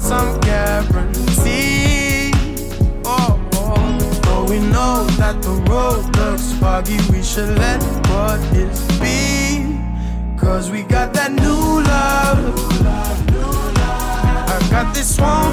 some guarantee. Oh, though we know that the road looks foggy, we should let what is be. Cause we got that new love. I got this one